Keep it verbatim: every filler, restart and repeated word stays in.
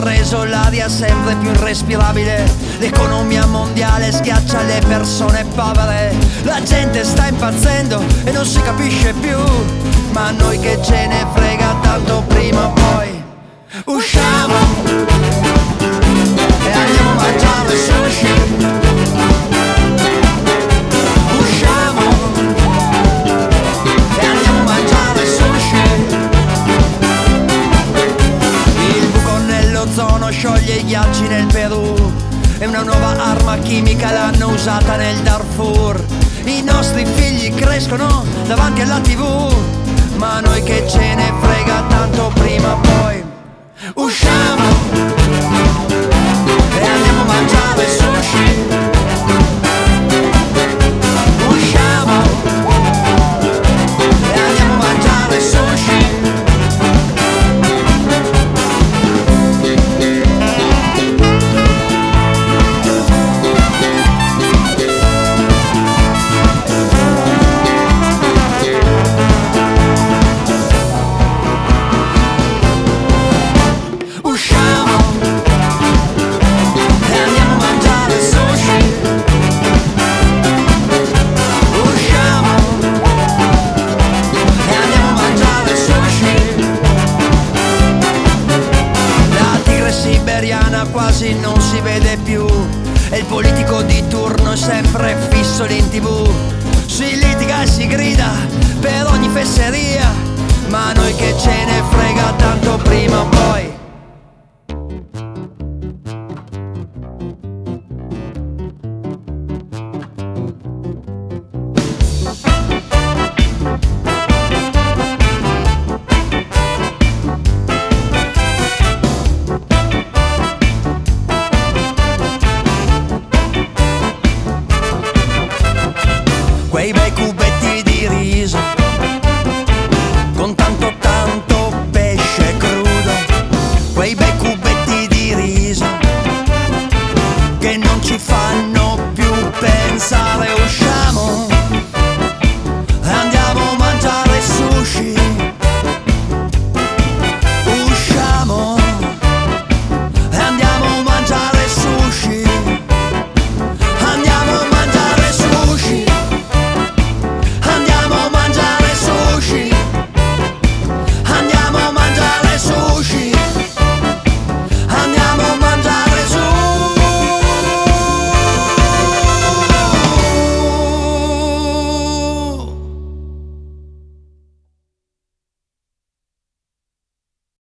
reso l'aria sempre più irrespirabile. L'economia mondiale schiaccia le persone povere. La gente sta impazzendo e non si capisce più, ma a noi che ce ne frega, tanto prima o poi usciamo e andiamo a mangiare sushi. Usciamo e andiamo a mangiare sushi. Il buco nell'ozono scioglie i ghiacci nel Perù e una nuova arma chimica l'hanno usata nel Darfur. I nostri figli crescono davanti alla tivù, ma a noi che ce ne frega, tanto prima o poi usciamo e andiamo a mangiare sushi. Usciamo e andiamo a mangiare sushi. Quasi non si vede più e il politico di turno è sempre fisso lì in tv. Si litiga e si grida per ogni fesseria, ma a noi che ce ne frega, tanto prima o poi quei bei cubetti di riso con tanto tanto pesce crudo, quei bei cubetti di